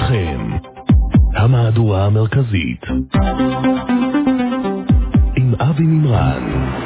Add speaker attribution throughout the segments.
Speaker 1: איתכם המהדורה המרכזית עם אבי נמרן.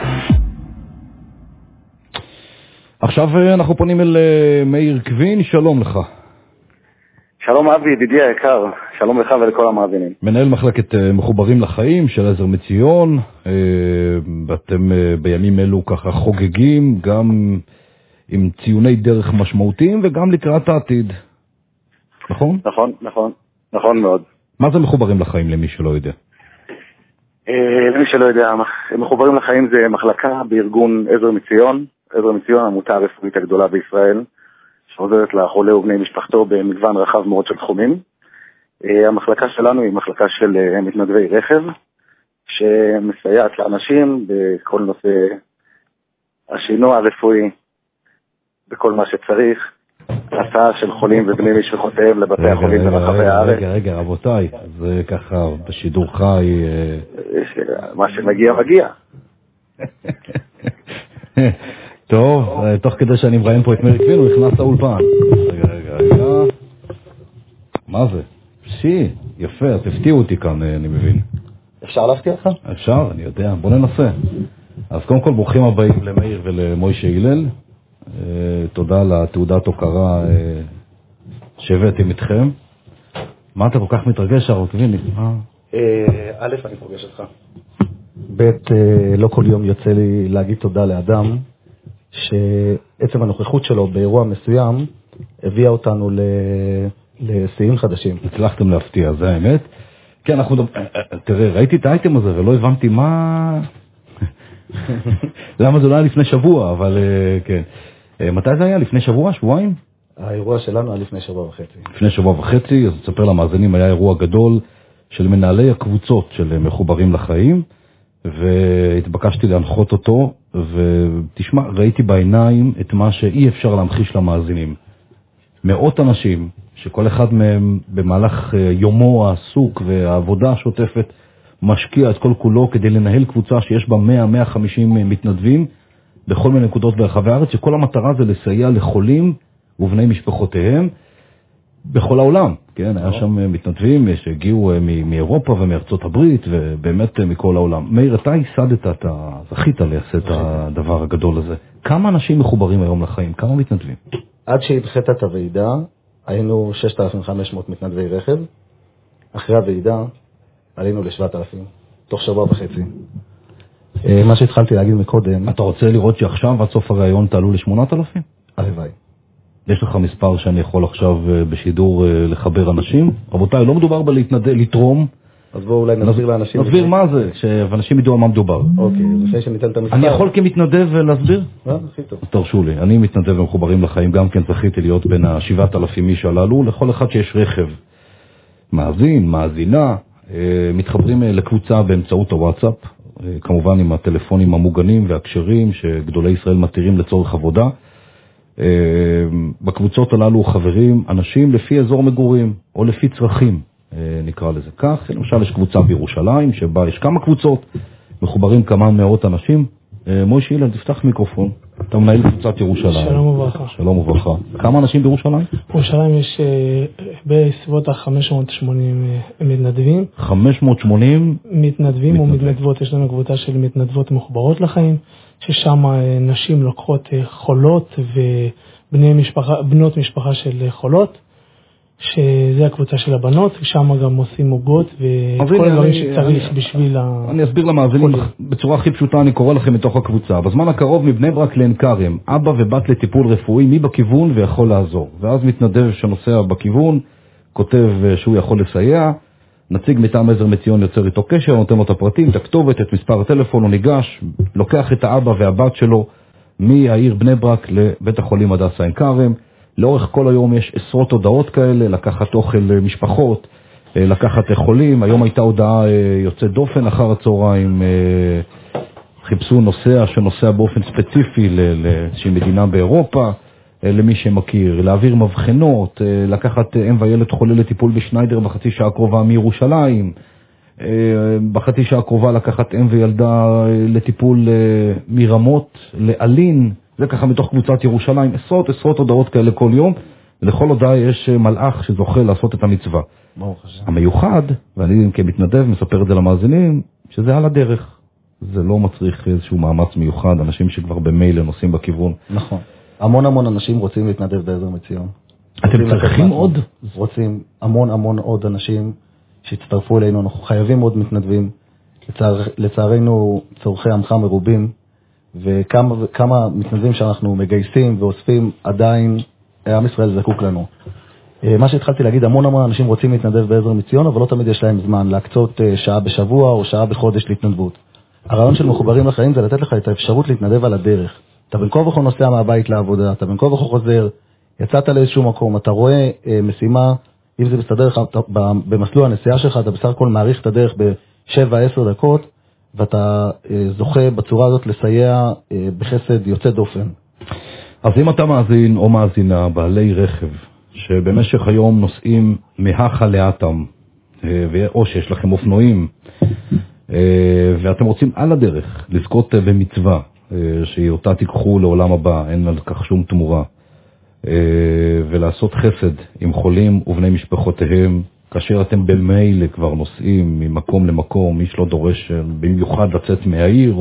Speaker 2: עכשיו אנחנו פונים אל מאיר קווין, שלום לך.
Speaker 3: שלום אבי, ידידי היקר, שלום לך ולכל המאזינים.
Speaker 2: מנהל מחלקת מחוברים לחיים של עזר מציון, ואתם בימים אלו ככה חוגגים גם עם ציוני דרך משמעותיים וגם לקראת העתיד, נכון?
Speaker 3: נכון מאוד.
Speaker 2: מה זה מחוברים לחיים למי שלא יודע?
Speaker 3: למי שלא יודע, מחוברים לחיים זה מחלקה בארגון עזר מציון, עזר מציון העמותה הרפואית הגדולה בישראל, שעוזרת לחולה ובני משפחתו במגוון רחב מאוד של תחומים. המחלקה שלנו היא מחלקה של מתנדבי רכב, שמסייעת לאנשים בכל נושא השינוע הרפואי, בכל מה שצריך, הסעה של חולים ובני משפחותיהם לבתי החולים ברחבי הארץ.
Speaker 2: רגע, רבותיי, זה ככה בשידור חי.
Speaker 3: מה שמגיע מגיע.
Speaker 2: טוב, תוך כדי שאני מראיין פה את מאיר קווין, הוא הכנס לאולפן. רגע. מה זה? יפה, אז הפתיעו אותי כאן, אני מבין.
Speaker 3: אפשר להפתיע לך?
Speaker 2: אפשר, אני יודע. בוא ננסה. אז קודם כל, ברוכים הבאים למאיר ולמוישה הלל. תודה לתעודת הוקרה שהבאתם איתכם. מה אתה כל כך מתרגש, הרב קווין?
Speaker 4: א', אני פוגש אותך. ב', לא כל יום יוצא לי להגיד תודה לאדם שעצם הנוכחות שלו באירוע מסוים הביאה אותנו לשיאים חדשים.
Speaker 2: הצלחתם להפתיע, זה האמת. כן, תראה, ראיתי את האייטם הזה ולא הבנתי מה... למה זה לא היה לפני שבוע, אבל כן. מתי זה היה? לפני שבוע? שבועיים?
Speaker 4: האירוע שלנו היה לפני שבוע וחצי.
Speaker 2: לפני שבוע וחצי, אז תספר למאזינים, היה אירוע גדול של מנהלי הקבוצות של מחוברים לחיים, והתבקשתי להנחות אותו, ותשמע, ראיתי בעיניים את מה שאי אפשר להמחיש למאזינים. מאות אנשים, שכל אחד מהם במהלך יומו העסוק והעבודה השוטפת, משקיע את כל כולו כדי לנהל קבוצה שיש בה 100-150 מתנדבים, בכל מיני נקודות ברחבי הארץ, שכל המטרה זה לסייע לחולים ובני משפחותיהם בכל העולם. כן, היה שם מתנדבים שהגיעו מאירופה ומארצות הברית, ובאמת מכל העולם. מאיר, אתה אתה זכית לעשות את הדבר הגדול הזה. כמה אנשים מחוברים היום לחיים? כמה מתנדבים?
Speaker 4: עד שהתחלת את הוועידה, היינו 6,500 מתנדבי רכב. אחרי הוועידה, עלינו ל-7,000, תוך שבוע וחצי. מה שהתחלתי להגיד מקודם...
Speaker 2: אתה רוצה לראות שעכשיו עד סוף הרעיון תעלו ל-8,000?
Speaker 4: הלוואי.
Speaker 2: יש לך מספר שאני יכול עכשיו בשידור לחבר אנשים? רבותיי, לא מדובר לתרום.
Speaker 4: אז בואו אולי נסביר לאנשים.
Speaker 2: נסביר מה זה, שאנשים ידעו על מה מדובר.
Speaker 4: אוקיי, לפני שניתן את המספר.
Speaker 2: אני יכול כמתנדב להסביר?
Speaker 4: הכי טוב.
Speaker 2: תרשו לי, אני מתנדב ומחוברים לחיים, גם כן זכיתי להיות בין ה-7,000 איש הללו, לכל אחד שיש רכב. מאזינה, מתחברים לקבוצה באמצעות הוואטסאפ, כמובן עם הטלפונים המוגנים והקשרים שגדולי ישראל מתירים לצורך עבודה. בקבוצות הללו חברים אנשים לפי אזור מגורים או לפי צרכים, נקרא לזה כך. למשל יש קבוצה בירושלים שבה יש כמה קבוצות, מחוברים כמה מאות אנשים. מוישה הלל, תפתח מיקרופון. אתה מנהל קבוצת ירושלים.
Speaker 5: שלום וברכה.
Speaker 2: שלום וברכה. כמה אנשים בירושלים?
Speaker 5: בירושלים יש בסביבות ה-580 מתנדבים.
Speaker 2: 580?
Speaker 5: מתנדבים ומתנדבות. יש לנו קבוצה של מתנדבות מחוברות לחיים, ששם נשים לוקחות חולות ובנות משפחה של חולות, שזה הקבוצה של הבנות, ושם גם עושים מוגות וכל הדברים שצריך בשביל
Speaker 2: אני אסביר למאזינים בצורה הכי פשוטה, אני קורא לכם מתוך הקבוצה. בזמן הקרוב מבני ברק לעין כרם, אבא ובת לטיפול רפואי, מי בכיוון ויכול לעזור. ואז מתנדב שנוסע בכיוון, כותב שהוא יכול לסייע, נציג מטעם עזר מציון יוצר איתו קשר, נותן לו את הפרטים, את הכתובת, את מספר הטלפון, הוא ניגש, לוקח את האבא והבת שלו מהעיר בני ברק לבית החולים הדסה עין כרם. לאורך כל היום יש עשרות הודעות כאלה, לקחת אוכל משפחות, לקחת חולים. היום הייתה הודעה יוצאת דופן אחר הצהריים, חיפשו נוסע שנוסע באופן ספציפי לאיזושהי מדינה באירופה, למי שמכיר, להעביר מבחנות, לקחת אם וילד חולה לטיפול בשניידר בחצי שעה הקרובה מירושלים, בחצי שעה הקרובה לקחת אם וילדה לטיפול מרמות לאלין, זה ככה מתוך קבוצת ירושלים, עשרות הודעות כאלה כל יום, לכל הודעה יש מלאך שזוכה לעשות את המצווה. המיוחד, ואני כמתנדב מספר את זה למאזינים, שזה על הדרך. זה לא מצריך איזשהו מאמץ מיוחד, אנשים שכבר במילא נוסעים בכיוון.
Speaker 4: נכון. המון אנשים רוצים להתנדב בעזר מציון.
Speaker 2: אתם צריכים עוד?
Speaker 4: רוצים המון עוד אנשים שהצטרפו אלינו, אנחנו חייבים עוד מתנדבים. לצערנו צורכי עמך מרובים, וכמה מתנדבים שאנחנו מגייסים ואוספים, עדיין עם ישראל זקוק לנו. מה שהתחלתי להגיד, המון אנשים רוצים להתנדב בעזר מציון, אבל לא תמיד יש להם זמן להקצות שעה בשבוע או שעה בחודש להתנדבות. הרעיון של מחוברים לחיים זה לתת לך את האפשרות להתנדב על הדרך. אתה בין כה וכה נוסע מהבית לעבודה, אתה בין כה וכה חוזר, יצאת לאיזשהו מקום, אתה רואה משימה, אם זה מסתדר לך במסלול הנסיעה שלך, אתה בסך הכל מעריך את הדרך ב7-10 דקות, ואתה זוכה בצורה הזאת לסייע בחסד יוצא דופן.
Speaker 2: אז אם אתה מאזין או מאזינה בעלי רכב, שבמשך היום נוסעים מהכה לאטם, או שיש לכם אופנועים, ואתם רוצים על הדרך לזכות במצווה, שאותה תיקחו לעולם הבא, אין על כך שום תמורה, ולעשות חסד עם חולים ובני משפחותיהם, כאשר אתם במילא כבר נוסעים ממקום למקום, איש לא דורש במיוחד לצאת מהעיר,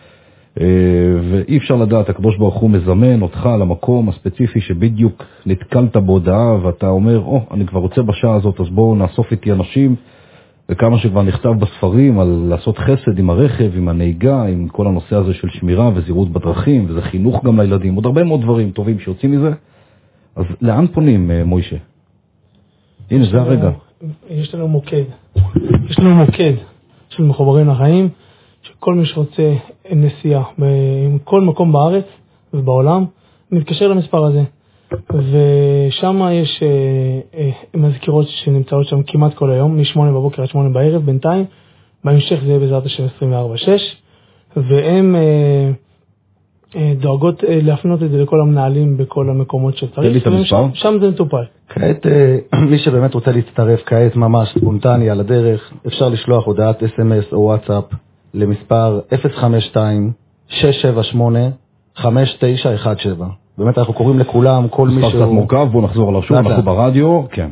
Speaker 2: ואי אפשר לדעת, הקדוש ברוך הוא מזמן אותך למקום הספציפי שבדיוק נתקלת בהודעה, ואתה אומר, אני כבר רוצה בשעה הזאת, אז בואו נאסוף איתי אנשים, וכמה שכבר נכתב בספרים על לעשות חסד עם הרכב, עם הנהיגה, עם כל הנושא הזה של שמירה וזירות בדרכים, וזה חינוך גם לילדים, עוד הרבה מאוד דברים טובים שיוצאים מזה. אז לאן פונים, מוישה? הנה, זה הרגע.
Speaker 5: יש לנו מוקד של מחוברים לחיים, שכל מי שרוצה נסיעה בכל מקום בארץ ובעולם, מתקשר למספר הזה. ושם יש מזכירות שנמצאות שם כמעט כל היום, מ-8 בבוקר עד 8 בערב, בינתיים, בהמשך זה יהיה בעזרת השם 24/6, והם דואגות להפנות את זה לכל המנהלים בכל המקומות שצריך, שם זה מטופל.
Speaker 4: כעת, מי שבאמת רוצה להצטרף כעת ממש ספונטני על הדרך, אפשר לשלוח הודעת SMS או וואטסאפ למספר 052-678-5917. באמת אנחנו קוראים לכולם, כל מי שהוא...
Speaker 2: מספר קצת מורכב, בואו נחזור על השוב, אנחנו ברדיו, כן,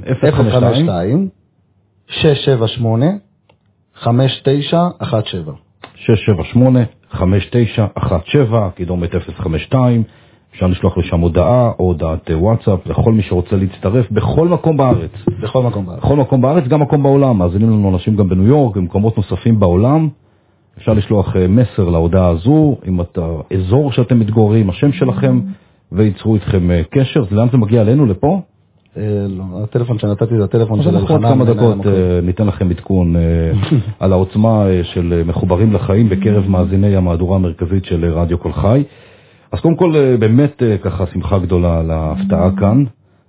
Speaker 4: 052-678-5917.
Speaker 2: 678-5917, קידומת 052, אפשר לשלוח לשם הודעה או הודעת וואטסאפ לכל מי שרוצה להצטרף בכל מקום בארץ.
Speaker 4: בכל מקום בארץ.
Speaker 2: בכל מקום בארץ, גם מקום בעולם. מאזינים לנו אנשים גם בניו יורק, במקומות נוספים בעולם. אפשר לשלוח מסר להודעה הזו, עם האזור שאתם מתגוררים, השם שלכם, וייצרו איתכם קשר. לאן זה מגיע אלינו, לפה?
Speaker 4: לא, הטלפון שנתתי זה הטלפון של אלחנן.
Speaker 2: כמה דקות ניתן לכם עדכון על העוצמה של מחוברים לחיים בקרב מאזיני המהדורה המרכזית של רדיו כל חי. אז קודם כל באמת ככה שמחה גדולה להפתעה כאן.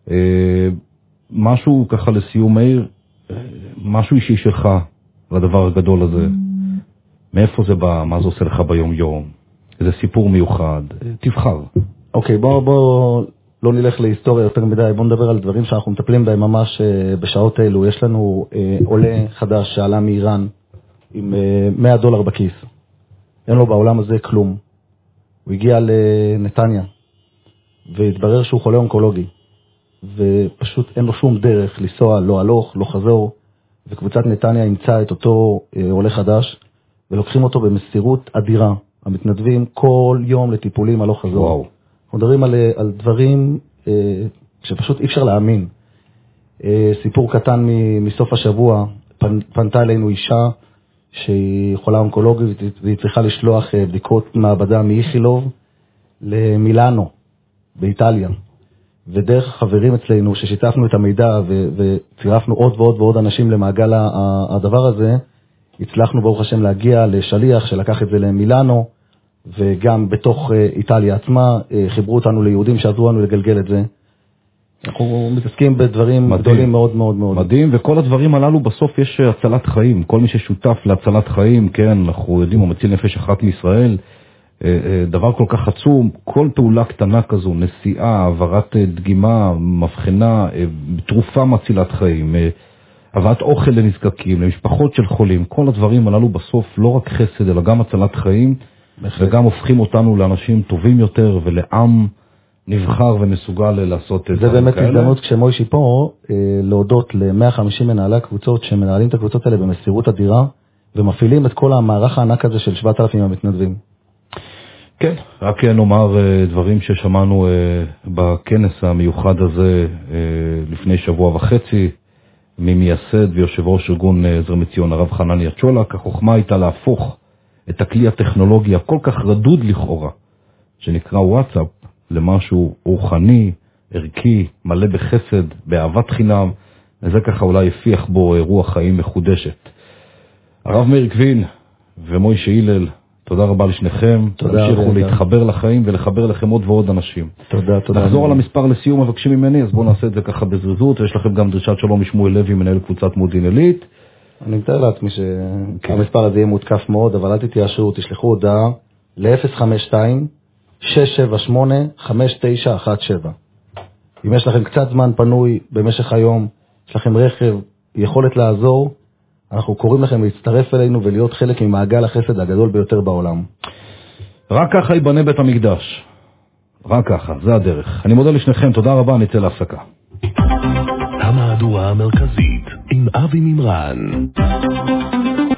Speaker 2: משהו ככה לסיום מאיר, משהו אישי שלך לדבר הגדול הזה. מאיפה זה בא, מה זה עושה לך ביום יום? איזה סיפור מיוחד, תבחר.
Speaker 4: אוקיי, בוא לא נלך להיסטוריה יותר מדי, בוא נדבר על דברים שאנחנו מטפלים בהם ממש בשעות האלו. יש לנו עולה חדש שעלה מאיראן עם $100 בכיס. אין לו בעולם הזה כלום. הוא הגיע לנתניה, והתברר שהוא חולה אונקולוגי, ופשוט אין לו שום דרך לנסוע, לא הלוך, לא חזור, וקבוצת נתניה ימצא את אותו עולה חדש, ולוקחים אותו במסירות אדירה. המתנדבים כל יום לטיפולים הלוך חזור.
Speaker 2: וואו.
Speaker 4: אנחנו מדברים על דברים שפשוט אי אפשר להאמין. סיפור קטן מסוף השבוע, פנתה אלינו אישה שהיא חולה אונקולוגית והיא צריכה לשלוח בדיקות מעבדה מאיכילוב למילאנו באיטליה. ודרך חברים אצלנו ששיתפנו את המידע וצירפנו עוד ועוד ועוד אנשים למעגל הדבר הזה, הצלחנו ברוך השם להגיע לשליח שלקח את זה למילאנו, וגם בתוך איטליה עצמה חיברו אותנו ליהודים שעזרו לנו לגלגל את זה. אנחנו מתעסקים בדברים גדולים מאוד מאוד מאוד.
Speaker 2: מדהים, וכל הדברים הללו בסוף יש הצלת חיים. כל מי ששותף להצלת חיים, כן, אנחנו יודעים, הוא מציל נפש אחת מישראל, דבר כל כך עצום, כל פעולה קטנה כזו, נסיעה, העברת דגימה, מבחנה, תרופה מצילת חיים, הבאת אוכל לנזקקים, למשפחות של חולים, כל הדברים הללו בסוף לא רק חסד, אלא גם הצלת חיים, וגם הופכים אותנו לאנשים טובים יותר ולעם נבחר ומסוגל לעשות את זה.
Speaker 4: זה באמת הזדמנות כשמוישי פה, להודות ל-150 מנהלי הקבוצות שמנהלים את הקבוצות האלה במסירות אדירה, ומפעילים את כל המערך הענק הזה של 7,000 המתנדבים.
Speaker 2: כן, רק נאמר דברים ששמענו בכנס המיוחד הזה לפני שבוע וחצי, ממייסד ויושב ראש ארגון עזר מציון הרב חנניה צ'ולק. החוכמה הייתה להפוך את הכלי הטכנולוגי הכל כך רדוד לכאורה, שנקרא וואטסאפ, למשהו רוחני, ערכי, מלא בחסד, באהבת חינם, וזה ככה אולי יפיח בו רוח חיים מחודשת. הרב מאיר קווין ומוישה הלל, תודה רבה לשניכם. תמשיכו להתחבר לחיים ולחבר לכם עוד ועוד אנשים.
Speaker 4: תודה, תודה.
Speaker 2: נחזור על המספר לסיום, מבקשים ממני, אז בואו נעשה את זה ככה בזריזות. יש לכם גם דרישת שלום משמואל לוי, מנהל קבוצת מודיעין עילית.
Speaker 4: אני מתאר לעצמי שהמספר הזה יהיה מותקף מאוד, אבל אל תתייאשו, תשלחו הודעה ל-052-678-5917. אם יש לכם קצת זמן פנוי במשך היום, יש לכם רכב, יכולת לעזור, אנחנו קוראים לכם להצטרף אלינו ולהיות חלק ממעגל החסד הגדול ביותר בעולם.
Speaker 2: רק ככה ייבנה בית המקדש. רק ככה, זה הדרך. אני מודה לשניכם, תודה רבה, נצא להפסקה.
Speaker 1: המהדורה המרכזית עם אבי מימרן.